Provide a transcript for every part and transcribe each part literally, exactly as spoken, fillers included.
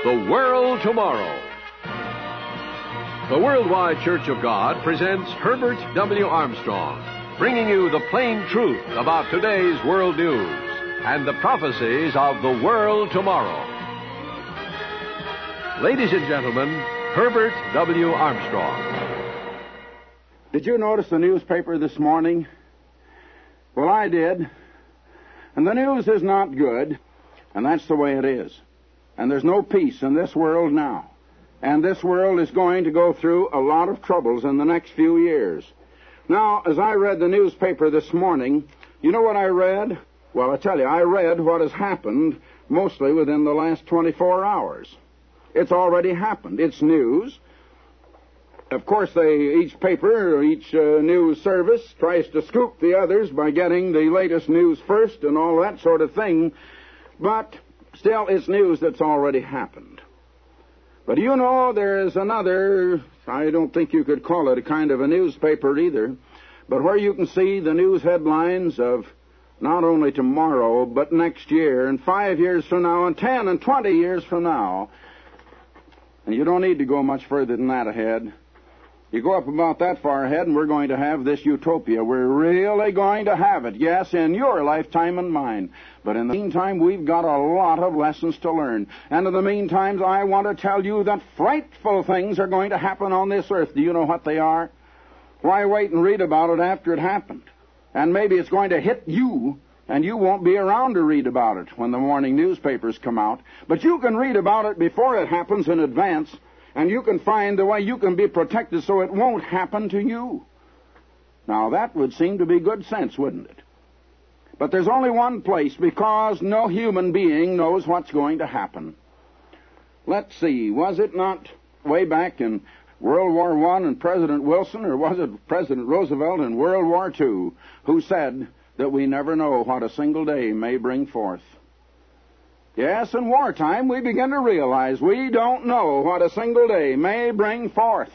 The World Tomorrow. The Worldwide Church of God presents Herbert W. Armstrong, bringing you the plain truth about today's world news and the prophecies of the world tomorrow. Ladies and gentlemen, Herbert W. Armstrong. Did you notice the newspaper this morning? Well, I did. And the news is not good, and that's the way it is. And there's no peace in this world now. And this world is going to go through a lot of troubles in the next few years. Now, as I read the newspaper this morning, you know what I read? Well, I tell you, I read what has happened mostly within the last twenty-four hours. It's already happened. It's news. Of course, they, each paper or each uh, news service tries to scoop the others by getting the latest news first and all that sort of thing. But still, it's news that's already happened. But you know, there's another, I don't think you could call it a kind of a newspaper either, but where you can see the news headlines of not only tomorrow, but next year, and five years from now, and ten and twenty years from now. And you don't need to go much further than that ahead. You go up about that far ahead, and we're going to have this utopia. We're really going to have it. Yes, in your lifetime and mine. But in the meantime, we've got a lot of lessons to learn. And in the meantime, I want to tell you that frightful things are going to happen on this earth. Do you know what they are? Why wait and read about it after it happened? And maybe it's going to hit you, and you won't be around to read about it when the morning newspapers come out. But you can read about it before it happens in advance. And you can find the way you can be protected so it won't happen to you. Now, that would seem to be good sense, wouldn't it? But there's only one place, because no human being knows what's going to happen. Let's see, was it not way back in World War One and President Wilson, or was it President Roosevelt in World War Two, who said that we never know what a single day may bring forth? Yes, in wartime, we begin to realize we don't know what a single day may bring forth.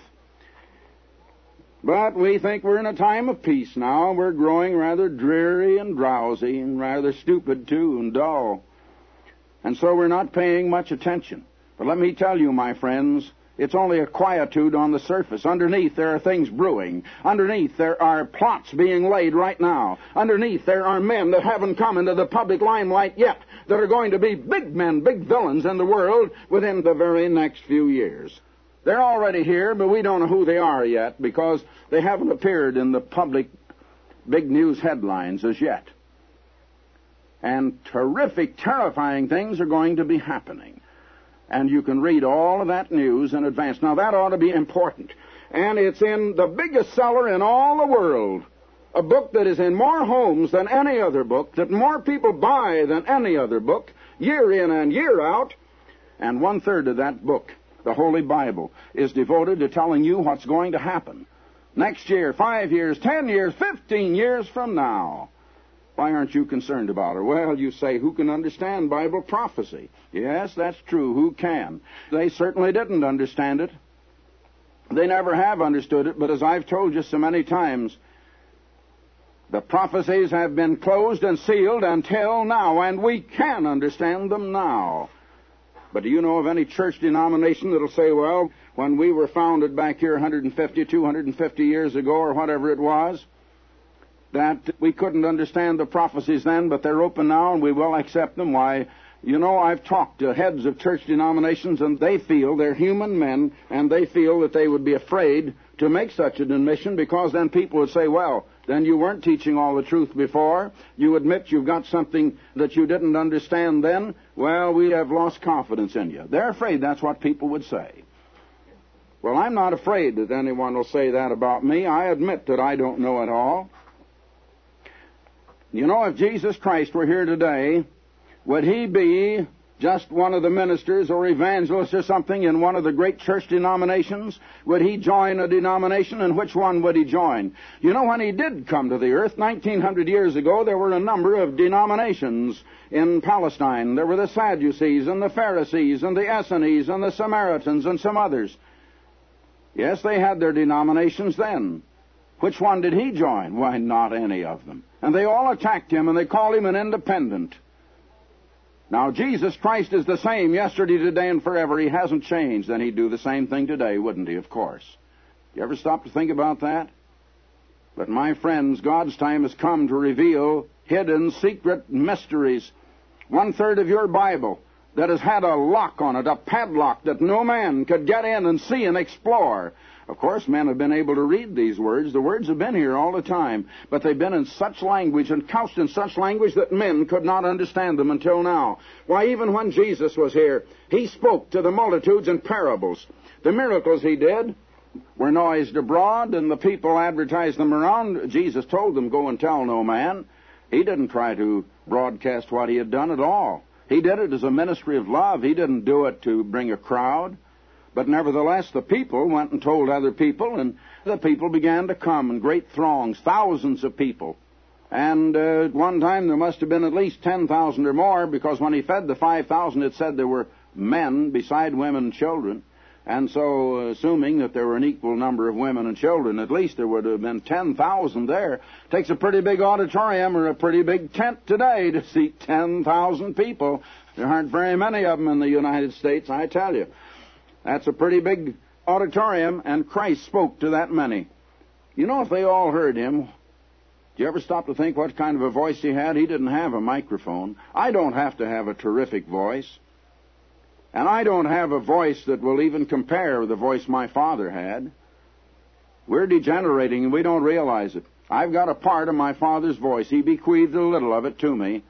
But we think we're in a time of peace now. We're growing rather dreary and drowsy and rather stupid, too, and dull. And so we're not paying much attention. But let me tell you, my friends, it's only a quietude on the surface. Underneath, there are things brewing. Underneath, there are plots being laid right now. Underneath, there are men that haven't come into the public limelight yet that are going to be big men, big villains in the world within the very next few years. They're already here, but we don't know who they are yet because they haven't appeared in the public big news headlines as yet. And terrific, terrifying things are going to be happening. And you can read all of that news in advance. Now, that ought to be important. And it's in the biggest seller in all the world. A book that is in more homes than any other book, that more people buy than any other book, year in and year out. And one-third of that book, the Holy Bible, is devoted to telling you what's going to happen next year, five years, ten years, fifteen years from now. Why aren't you concerned about it? Well, you say, who can understand Bible prophecy? Yes, that's true. Who can? They certainly didn't understand it. They never have understood it, but as I've told you so many times, the prophecies have been closed and sealed until now, and we can understand them now. But do you know of any church denomination that'll say, well, when we were founded back here one hundred fifty, two hundred fifty years ago, or whatever it was, that we couldn't understand the prophecies then, but they're open now and we will accept them? Why, you know, I've talked to heads of church denominations, and they feel they're human men, and they feel that they would be afraid to make such an admission, because then people would say, well, then you weren't teaching all the truth before. You admit you've got something that you didn't understand then. Well, we have lost confidence in you. They're afraid that's what people would say. Well, I'm not afraid that anyone will say that about me. I admit that I don't know it all. You know, if Jesus Christ were here today, would he be just one of the ministers or evangelists or something in one of the great church denominations? Would he join a denomination, and which one would he join? You know, when he did come to the earth, nineteen hundred years ago, there were a number of denominations in Palestine. There were the Sadducees and the Pharisees and the Essenes and the Samaritans and some others. Yes, they had their denominations then. Which one did he join? Why, not any of them. And they all attacked him, and they called him an independent. Now, Jesus Christ is the same yesterday, today, and forever. He hasn't changed. Then he'd do the same thing today, wouldn't he? Of course. You ever stop to think about that? But my friends, God's time has come to reveal hidden, secret mysteries. One-third of your Bible that has had a lock on it, a padlock that no man could get in and see and explore. Of course, men have been able to read these words. The words have been here all the time, but they've been in such language and couched in such language that men could not understand them until now. Why, even when Jesus was here, he spoke to the multitudes in parables. The miracles he did were noised abroad, and the people advertised them around. Jesus told them, go and tell no man. He didn't try to broadcast what he had done at all. He did it as a ministry of love. He didn't do it to bring a crowd. But nevertheless, the people went and told other people, and the people began to come in great throngs, thousands of people. And uh, at one time there must have been at least ten thousand or more, because when he fed the five thousand, it said there were men beside women and children. And so, uh, assuming that there were an equal number of women and children, at least there would have been ten thousand there. Takes a pretty big auditorium or a pretty big tent today to seat ten thousand people. There aren't very many of them in the United States, I tell you. That's a pretty big auditorium, and Christ spoke to that many. You know, if they all heard him, do you ever stop to think what kind of a voice he had? He didn't have a microphone. I don't have to have a terrific voice. And I don't have a voice that will even compare with the voice my father had. We're degenerating, and we don't realize it. I've got a part of my father's voice. He bequeathed a little of it to me.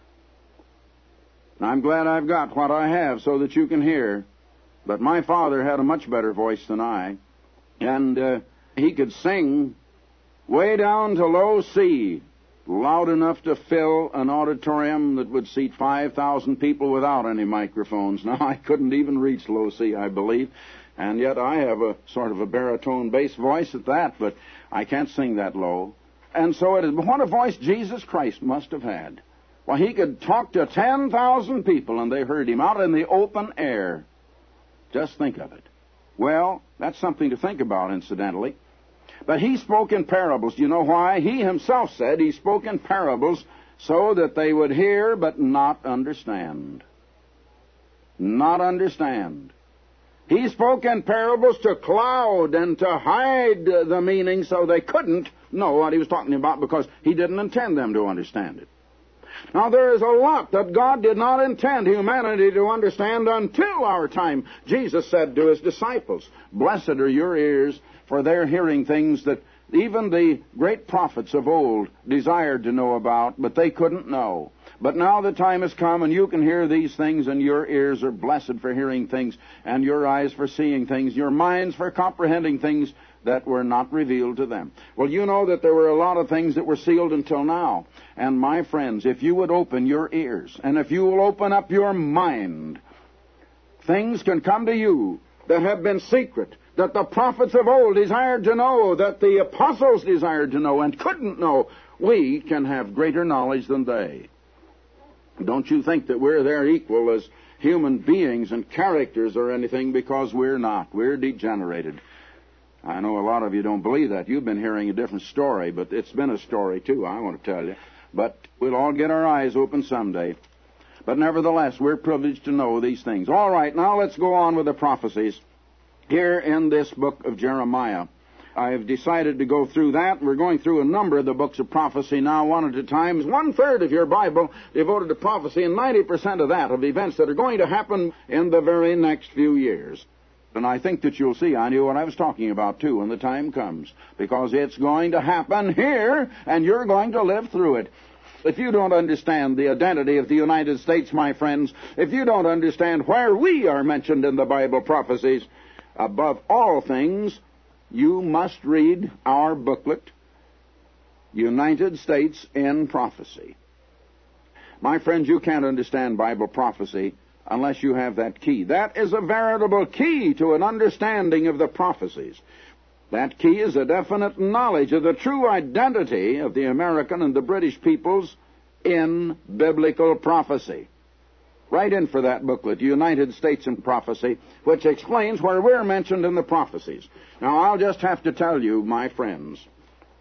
And I'm glad I've got what I have so that you can hear. But my father had a much better voice than I. And uh, he could sing way down to low C, loud enough to fill an auditorium that would seat five thousand people without any microphones. Now, I couldn't even reach low C, I believe. And yet I have a sort of a baritone bass voice at that, but I can't sing that low. And so it is. What a voice Jesus Christ must have had. Well, he could talk to ten thousand people, and they heard him out in the open air. Just think of it. Well, that's something to think about, incidentally. But he spoke in parables. Do you know why? He himself said he spoke in parables so that they would hear but not understand. Not understand. He spoke in parables to cloud and to hide the meaning so they couldn't know what he was talking about, because he didn't intend them to understand it. Now, there is a lot that God did not intend humanity to understand until our time. Jesus said to his disciples, "Blessed are your ears, for they're hearing things that even the great prophets of old desired to know about, but they couldn't know. But now the time has come, and you can hear these things, and your ears are blessed for hearing things, and your eyes for seeing things, your minds for comprehending things that were not revealed to them." Well, you know that there were a lot of things that were sealed until now. And my friends, if you would open your ears, and if you will open up your mind, things can come to you that have been secret, that the prophets of old desired to know, that the apostles desired to know and couldn't know. We can have greater knowledge than they. Don't you think that we're their equal as human beings and characters or anything, because we're not. We're degenerated. I know a lot of you don't believe that. You've been hearing a different story, but it's been a story, too, I want to tell you. But we'll all get our eyes open someday. But nevertheless, we're privileged to know these things. All right, now let's go on with the prophecies here in this book of Jeremiah. I've decided to go through that. We're going through a number of the books of prophecy now, one at a time. One-third of your Bible devoted to prophecy, and ninety percent of that of events that are going to happen in the very next few years. And I think that you'll see I knew what I was talking about, too, when the time comes, because it's going to happen here, and you're going to live through it. If you don't understand the identity of the United States, my friends, if you don't understand where we are mentioned in the Bible prophecies, above all things, you must read our booklet, United States in Prophecy. My friends, you can't understand Bible prophecy unless you have that key. That is a veritable key to an understanding of the prophecies. That key is a definite knowledge of the true identity of the American and the British peoples in biblical prophecy. Write in for that booklet, United States in Prophecy, which explains where we're mentioned in the prophecies. Now, I'll just have to tell you, my friends,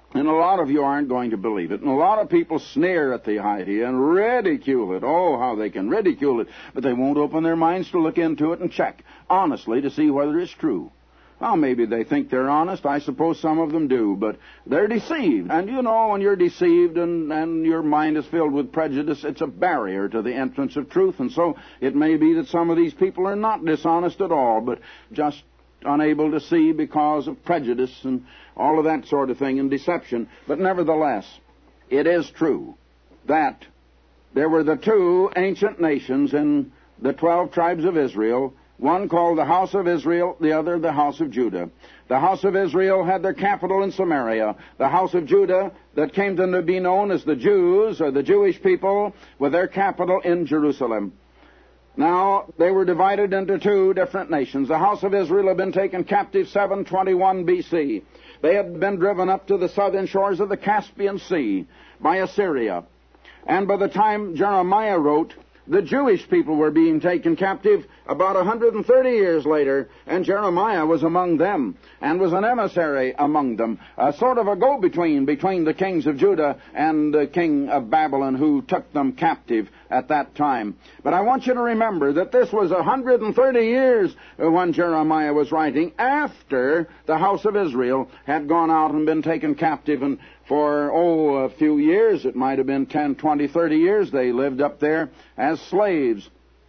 And a lot of you aren't going to believe it. And a lot of people sneer at the idea and ridicule it. Oh, how they can ridicule it. But they won't open their minds to look into it and check honestly to see whether it's true. Well, maybe they think they're honest. I suppose some of them do. But they're deceived. And you know, when you're deceived and, and your mind is filled with prejudice, it's a barrier to the entrance of truth. And so it may be that some of these people are not dishonest at all, but just unable to see because of prejudice and all of that sort of thing and deception. But nevertheless, it is true that there were the two ancient nations in the twelve tribes of Israel, one called the House of Israel, the other the House of Judah. The House of Israel had their capital in Samaria. The House of Judah, that came to be known as the Jews, or the Jewish people, with their capital in Jerusalem. Now, they were divided into two different nations. The House of Israel had been taken captive seven twenty-one B C. They had been driven up to the southern shores of the Caspian Sea by Assyria. And by the time Jeremiah wrote, the Jewish people were being taken captive about one hundred thirty years later, and Jeremiah was among them and was an emissary among them, a sort of a go-between between the kings of Judah and the king of Babylon who took them captive at that time. But I want you to remember that this was one hundred thirty years when Jeremiah was writing, after the house of Israel had gone out and been taken captive, and for, oh, a few years, it might have been ten, twenty, thirty years, they lived up there as slaves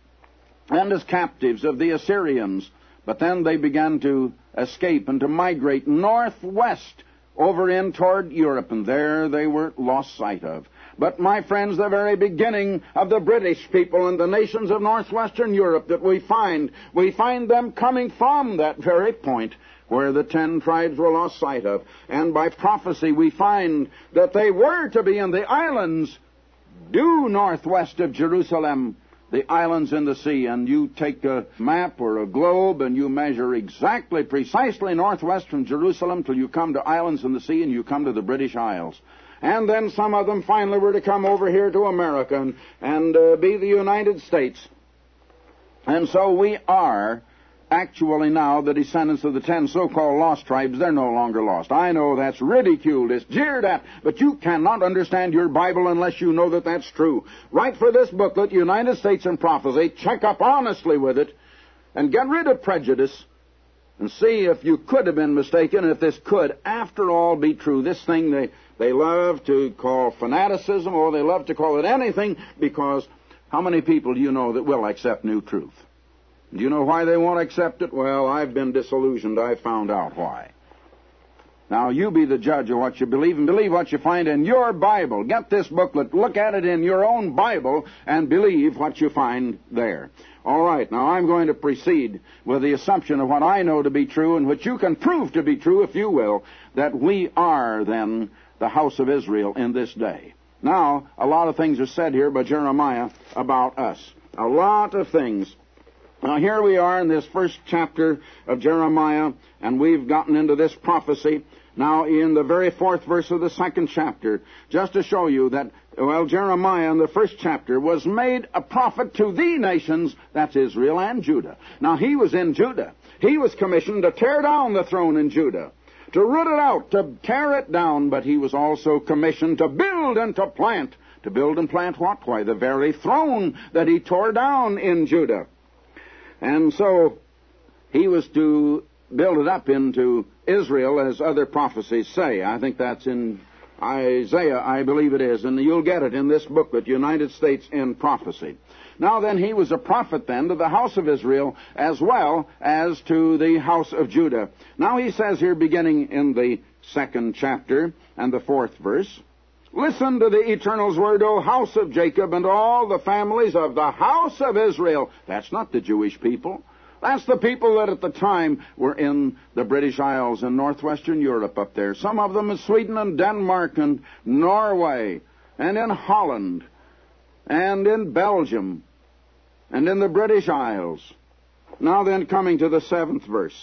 and as captives of the Assyrians. But then they began to escape and to migrate northwest over in toward Europe, and there they were lost sight of. But, my friends, the very beginning of the British people and the nations of northwestern Europe that we find, we find them coming from that very point where the ten tribes were lost sight of. And by prophecy we find that they were to be in the islands due northwest of Jerusalem, the islands in the sea. And you take a map or a globe and you measure exactly, precisely northwest from Jerusalem till you come to islands in the sea, and you come to the British Isles. And then some of them finally were to come over here to America and, and uh, be the United States. And so we are actually now the descendants of the ten so-called lost tribes. They're no longer lost. I know that's ridiculed, it's jeered at, but you cannot understand your Bible unless you know that that's true. Write for this booklet, United States in Prophecy, check up honestly with it, and get rid of prejudice, and see if you could have been mistaken, and if this could, after all, be true. This thing they, they love to call fanaticism, or they love to call it anything, because how many people do you know that will accept new truth? Do you know why they won't accept it? Well, I've been disillusioned. I've found out why. Now, you be the judge of what you believe, and believe what you find in your Bible. Get this booklet, look at it in your own Bible, and believe what you find there. All right, now I'm going to proceed with the assumption of what I know to be true, and which you can prove to be true, if you will, that we are, then, the house of Israel in this day. Now, a lot of things are said here by Jeremiah about us. A lot of things. Now, here we are in this first chapter of Jeremiah, and we've gotten into this prophecy now in the very fourth verse of the second chapter, just to show you that, well, Jeremiah in the first chapter was made a prophet to the nations, that's Israel and Judah. Now, he was in Judah. He was commissioned to tear down the throne in Judah, to root it out, to tear it down, but he was also commissioned to build and to plant. To build and plant what? Why, the very throne that he tore down in Judah. And so he was to build it up into Israel, as other prophecies say. I think that's in Isaiah, I believe it is, and you'll get it in this booklet, United States in Prophecy. Now then, he was a prophet then to the house of Israel as well as to the house of Judah. Now he says here, beginning in the second chapter and the fourth verse, "Listen to the Eternal's word, O house of Jacob, and all the families of the house of Israel." That's not the Jewish people. That's the people that at the time were in the British Isles and northwestern Europe up there. Some of them in Sweden and Denmark and Norway and in Holland and in Belgium and in the British Isles. Now then, coming to the seventh verse,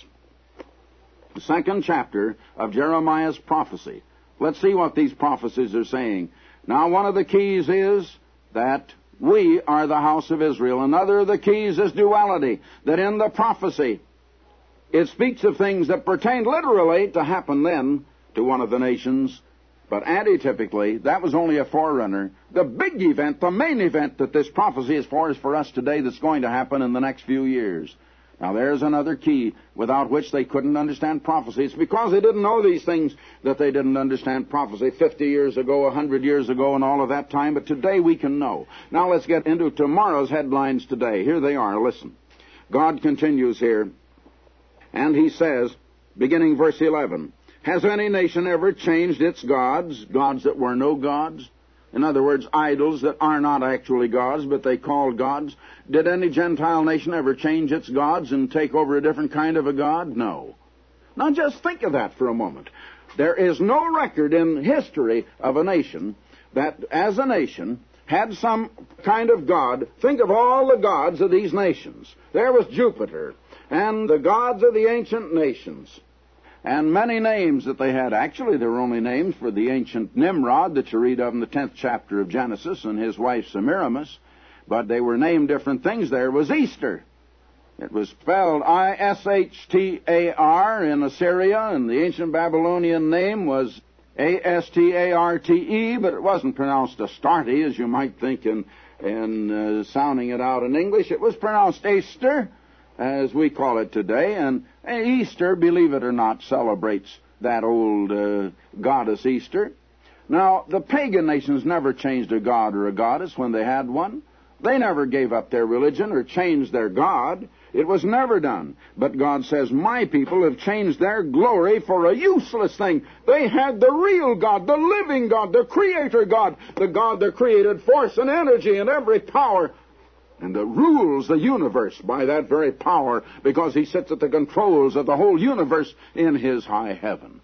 the second chapter of Jeremiah's prophecy. Let's see what these prophecies are saying. Now, one of the keys is that we are the house of Israel. Another of the keys is duality, that in the prophecy it speaks of things that pertain literally to happen then to one of the nations But antitypically, that was only a forerunner. The big event, the main event that this prophecy is for is for us today that's going to happen in the next few years. Now, there's another key without which they couldn't understand prophecy. It's because they didn't know these things that they didn't understand prophecy fifty years ago, one hundred years ago, and all of that time. But today we can know. Now, let's get into tomorrow's headlines today. Here they are. Listen. God continues here, and he says, beginning verse eleven, has any nation ever changed its gods, gods that were no gods? In other words, idols that are not actually gods, but they call gods. Did any Gentile nation ever change its gods and take over a different kind of a god? No. Now just think of that for a moment. There is no record in history of a nation that, as a nation, had some kind of god. Think of all the gods of these nations. There was Jupiter, and the gods of the ancient nations. And many names that they had. Actually, there were only names for the ancient Nimrod that you read of in the tenth chapter of Genesis and his wife Semiramis. But they were named different things. There was Easter. It was spelled I S H T A R in Assyria, and the ancient Babylonian name was A S T A R T E, but it wasn't pronounced Astarte, as you might think in, in uh, sounding it out in English. It was pronounced Easter, as we call it today, and Easter, believe it or not, celebrates that old uh, goddess Easter. Now, the pagan nations never changed a god or a goddess when they had one. They never gave up their religion or changed their god. It was never done. But God says, my people have changed their glory for a useless thing. They had the real God, the living God, the creator God, the God that created force and energy and every power, and that rules the universe by that very power, because he sits at the controls of the whole universe in his high heaven.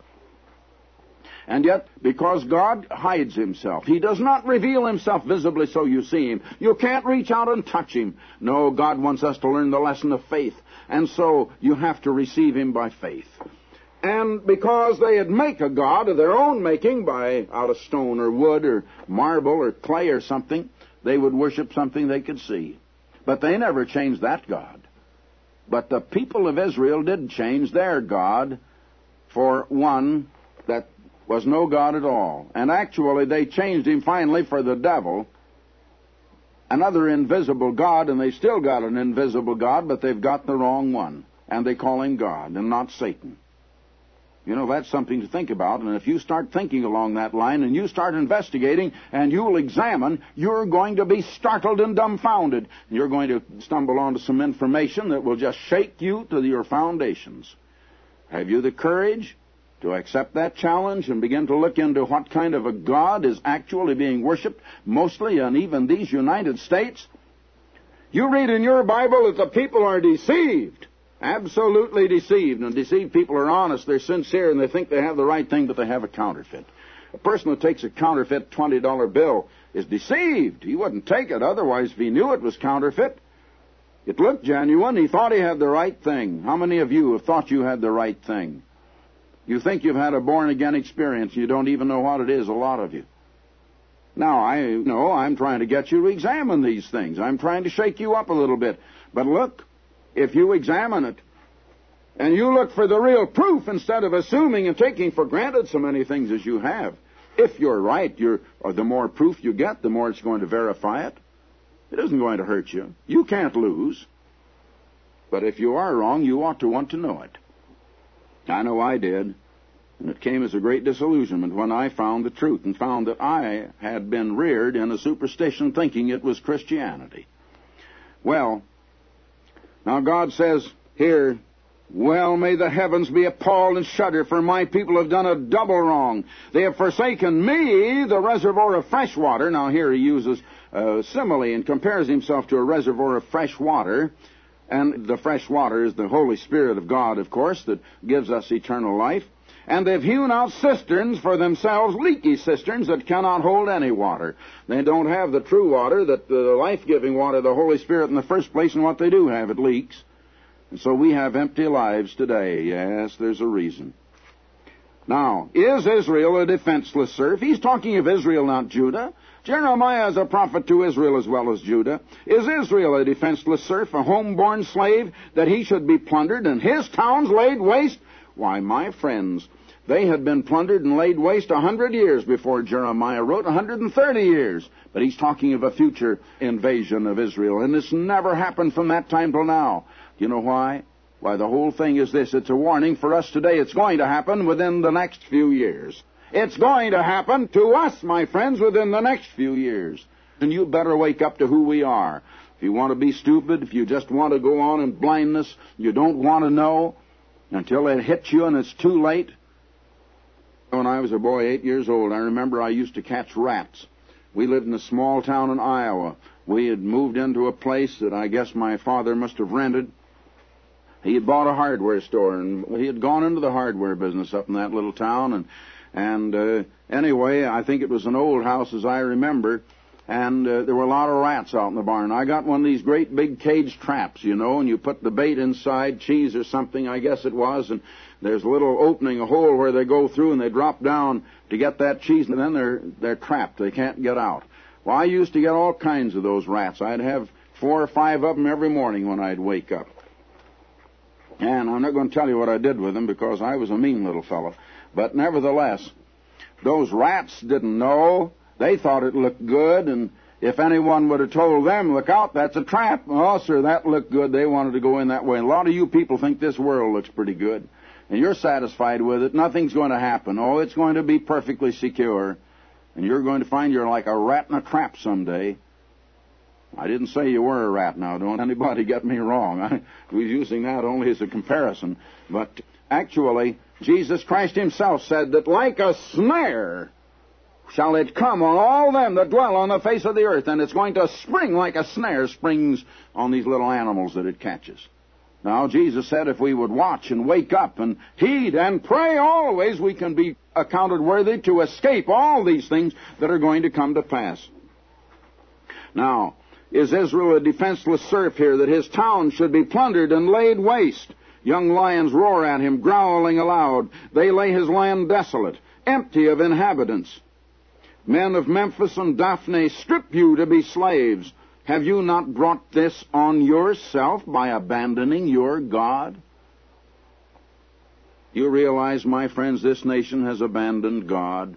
And yet, because God hides himself, he does not reveal himself visibly so you see him. You can't reach out and touch him. No, God wants us to learn the lesson of faith, and so you have to receive him by faith. And because they'd make a god of their own making, by out of stone or wood or marble or clay or something, they would worship something they could see. But they never changed that God. But the people of Israel did change their God for one that was no God at all. And actually they changed him finally for the devil, another invisible God, and they still got an invisible God, but they've got the wrong one. And they call him God and not Satan. You know, that's something to think about, and if you start thinking along that line and you start investigating and you'll examine, you're going to be startled and dumbfounded. You're going to stumble onto some information that will just shake you to your foundations. Have you the courage to accept that challenge and begin to look into what kind of a God is actually being worshipped, mostly in even these United States? You read in your Bible that the people are deceived. Absolutely deceived. And deceived people are honest, they're sincere, and they think they have the right thing, but they have a counterfeit. A person who takes a counterfeit twenty dollar bill is deceived. He wouldn't take it otherwise if he knew it was counterfeit. It looked genuine. He thought he had the right thing. How many of you have thought you had the right thing? You think you've had a born-again experience. You don't even know what it is, a lot of you. Now, I know I'm trying to get you to examine these things. I'm trying to shake you up a little bit. But look, if you examine it, and you look for the real proof instead of assuming and taking for granted so many things as you have, if you're right, you're, or the more proof you get, the more it's going to verify it. It isn't going to hurt you. You can't lose. But if you are wrong, you ought to want to know it. I know I did. And it came as a great disillusionment when I found the truth and found that I had been reared in a superstition thinking it was Christianity. Well, now God says here, well, may the heavens be appalled and shudder, for my people have done a double wrong. They have forsaken me, the reservoir of fresh water. Now here he uses a simile and compares himself to a reservoir of fresh water. And the fresh water is the Holy Spirit of God, of course, that gives us eternal life. And they've hewn out cisterns for themselves, leaky cisterns that cannot hold any water. They don't have the true water, that the life-giving water, the Holy Spirit in the first place, and what they do have, it leaks. And so we have empty lives today. Yes, there's a reason. Now, is Israel a defenseless serf? He's talking of Israel, not Judah. Jeremiah is a prophet to Israel as well as Judah. Is Israel a defenseless serf, a homeborn slave, that he should be plundered and his towns laid waste? Why, my friends, They had been plundered and laid waste a hundred years before Jeremiah wrote, a hundred and thirty years. But he's talking of a future invasion of Israel, and this never happened from that time till now. You know why? Why, the whole thing is this. It's a warning for us today. It's going to happen within the next few years. It's going to happen to us, my friends, within the next few years. And you better wake up to who we are. If you want to be stupid, if you just want to go on in blindness, you don't want to know until it hits you and it's too late. When I was a boy, eight years old, I remember I used to catch rats. We lived in a small town in Iowa. We had moved into a place that I guess my father must have rented. He had bought a hardware store, and he had gone into the hardware business up in that little town. And, and uh, anyway, I think it was an old house, as I remember, and uh, there were a lot of rats out in the barn. I got one of these great big cage traps, you know, and you put the bait inside, cheese or something, I guess it was, and there's a little opening, a hole where they go through, and they drop down to get that cheese, and then they're they're trapped. They can't get out. Well, I used to get all kinds of those rats. I'd have four or five of them every morning when I'd wake up. And I'm not going to tell you what I did with them because I was a mean little fellow. But nevertheless, those rats didn't know. They thought it looked good, and if anyone would have told them, look out, that's a trap. Oh, sir, that looked good. They wanted to go in that way. And a lot of you people think this world looks pretty good, and you're satisfied with it. Nothing's going to happen. Oh, it's going to be perfectly secure, and you're going to find you're like a rat in a trap someday. I didn't say you were a rat now. Don't anybody get me wrong. I was using that only as a comparison. But actually, Jesus Christ himself said that like a snare shall it come on all them that dwell on the face of the earth, and it's going to spring like a snare springs on these little animals that it catches. Now, Jesus said if we would watch and wake up and heed and pray always, we can be accounted worthy to escape all these things that are going to come to pass. Now, is Israel a defenseless serf here, that his town should be plundered and laid waste? Young lions roar at him, growling aloud. They lay his land desolate, empty of inhabitants. Men of Memphis and Daphne strip you to be slaves. Have you not brought this on yourself by abandoning your God? You realize, my friends, this nation has abandoned God.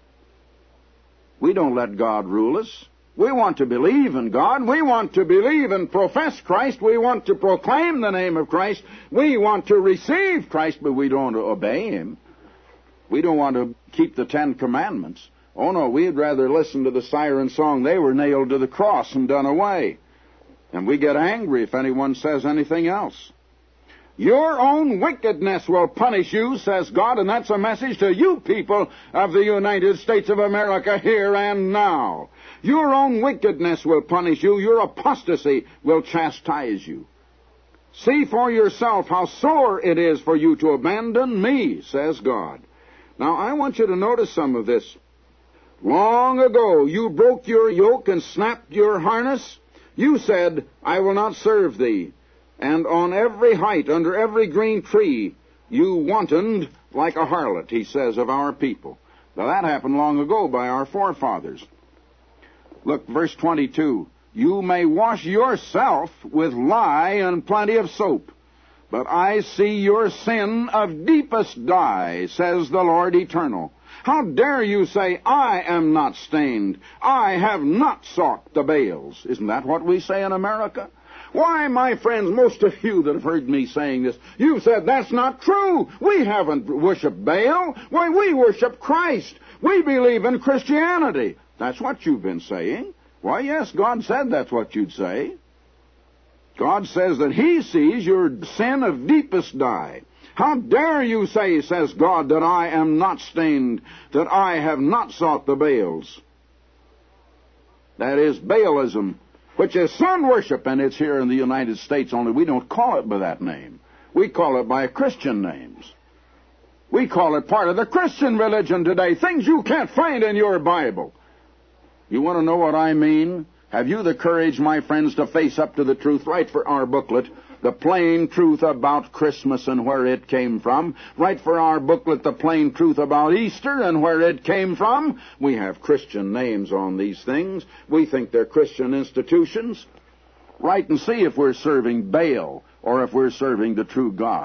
We don't let God rule us. We want to believe in God. We want to believe and profess Christ. We want to proclaim the name of Christ. We want to receive Christ, but we don't obey Him. We don't want to keep the Ten Commandments. Oh, no, we'd rather listen to the siren song, they were nailed to the cross and done away. And we get angry if anyone says anything else. Your own wickedness will punish you, says God, and that's a message to you people of the United States of America here and now. Your own wickedness will punish you. Your apostasy will chastise you. See for yourself how sore it is for you to abandon me, says God. Now, I want you to notice some of this. Long ago, you broke your yoke and snapped your harness. You said, I will not serve thee. And on every height, under every green tree, you wantoned like a harlot, he says, of our people. Now, that happened long ago by our forefathers. Look, verse twenty-two. You may wash yourself with lye and plenty of soap, but I see your sin of deepest dye, says the Lord Eternal. How dare you say, I am not stained, I have not sought the Baals? Isn't that what we say in America? Why, my friends, most of you that have heard me saying this, you've said that's not true. We haven't worshipped Baal. Why, we worship Christ. We believe in Christianity. That's what you've been saying. Why, yes, God said that's what you'd say. God says that He sees your sin of deepest dye. How dare you say, says God, that I am not stained, that I have not sought the Baals? That is Baalism, which is sun worship, and it's here in the United States, only we don't call it by that name. We call it by Christian names. We call it part of the Christian religion today, things you can't find in your Bible. You want to know what I mean? Have you the courage, my friends, to face up to the truth? Write for our booklet, The Plain Truth About Christmas and Where It Came From. Write for our booklet, The Plain Truth About Easter and Where It Came From. We have Christian names on these things. We think they're Christian institutions. Write and see if we're serving Baal or if we're serving the true God.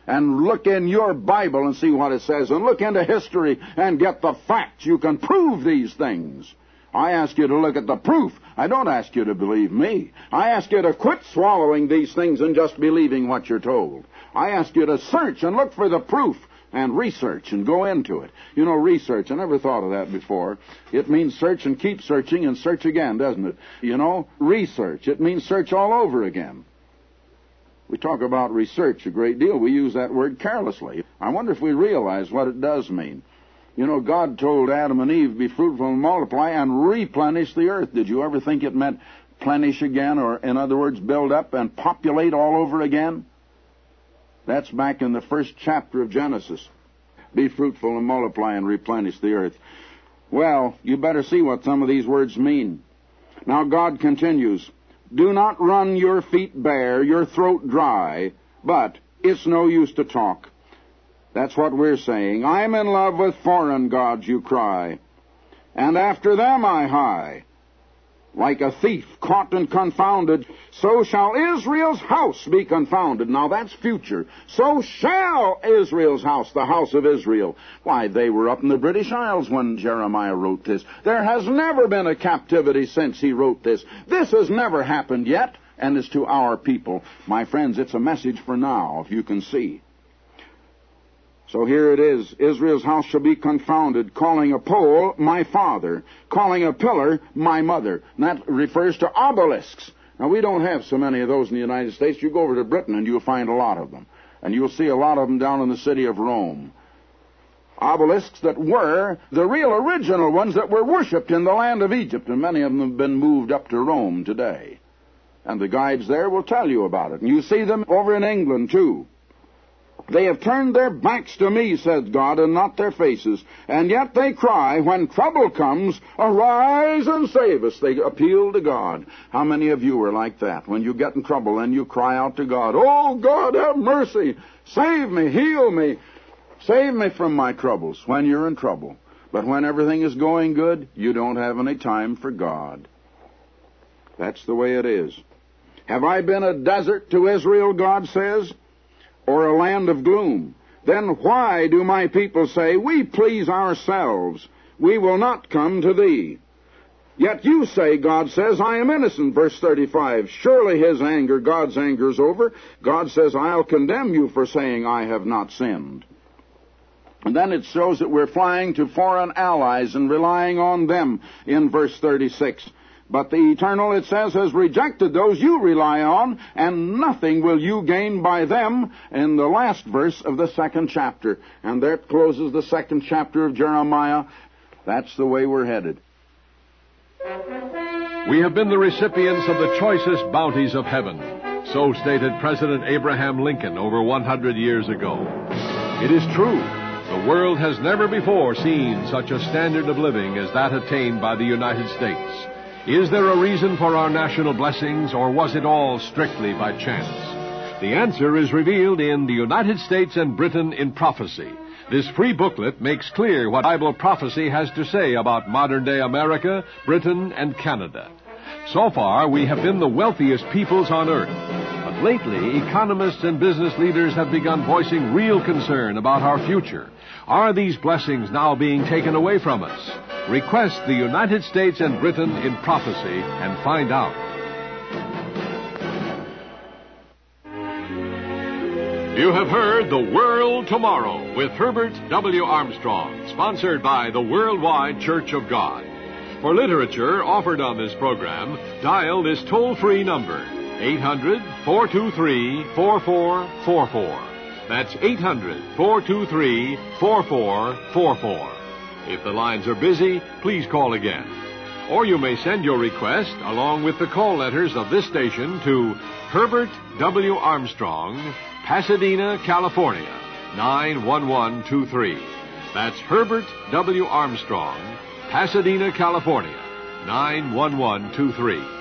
and look in your Bible and see what it says, and look into history and get the facts. You can prove these things. I ask you to look at the proof. I don't ask you to believe me. I ask you to quit swallowing these things and just believing what you're told. I ask you to search and look for the proof and research and go into it. You know, research, I never thought of that before. It means search and keep searching and search again, doesn't it? You know, research. It means search all over again. We talk about research a great deal. We use that word carelessly. I wonder if we realize what it does mean. You know, God told Adam and Eve, be fruitful and multiply and replenish the earth. Did you ever think it meant plenish again, or in other words, build up and populate all over again? That's back in the first chapter of Genesis. Be fruitful and multiply and replenish the earth. Well, you better see what some of these words mean. Now God continues, do not run your feet bare, your throat dry, but it's no use to talk. That's what we're saying. I'm in love with foreign gods, you cry, and after them I hie. Like a thief caught and confounded, so shall Israel's house be confounded. Now that's future. So shall Israel's house, the house of Israel. Why, they were up in the British Isles when Jeremiah wrote this. There has never been a captivity since he wrote this. This has never happened yet, and it's to our people. My friends, it's a message for now, if you can see. So here it is. Israel's house shall be confounded, calling a pole my father, calling a pillar my mother. And that refers to obelisks. Now, we don't have so many of those in the United States. You go over to Britain and you'll find a lot of them. And you'll see a lot of them down in the city of Rome. Obelisks that were the real original ones that were worshipped in the land of Egypt. And many of them have been moved up to Rome today. And the guides there will tell you about it. And you see them over in England, too. They have turned their backs to me, says God, and not their faces. And yet they cry, when trouble comes, arise and save us. They appeal to God. How many of you are like that? When you get in trouble, then you cry out to God, oh, God, have mercy. Save me, heal me. Save me from my troubles when you're in trouble. But when everything is going good, you don't have any time for God. That's the way it is. Have I been a desert to Israel, God says, or a land of gloom? Then why do my people say, we please ourselves, we will not come to thee? Yet you say, God says, I am innocent, verse thirty-five. Surely his anger, God's anger, is over. God says, I'll condemn you for saying I have not sinned. And then it shows that we're flying to foreign allies and relying on them in verse thirty-six. But the Eternal, it says, has rejected those you rely on, and nothing will you gain by them, in the last verse of the second chapter. And that closes the second chapter of Jeremiah. That's the way we're headed. We have been the recipients of the choicest bounties of heaven. So stated President Abraham Lincoln over one hundred years ago. It is true. The world has never before seen such a standard of living as that attained by the United States. Is there a reason for our national blessings, or was it all strictly by chance? The answer is revealed in The United States and Britain in Prophecy. This free booklet makes clear what Bible prophecy has to say about modern-day America, Britain, and Canada. So far, we have been the wealthiest peoples on earth. But lately, economists and business leaders have begun voicing real concern about our future. Are these blessings now being taken away from us? Request The United States and Britain in Prophecy and find out. You have heard The World Tomorrow with Herbert W. Armstrong, sponsored by the Worldwide Church of God. For literature offered on this program, dial this toll-free number, eight hundred, four two three, four four four four. That's eight hundred, four two three, four four four four. If the lines are busy, please call again. Or you may send your request, along with the call letters of this station, to Herbert W. Armstrong, Pasadena, California, nine one one two three. That's Herbert W. Armstrong, Pasadena, California, nine one one two three.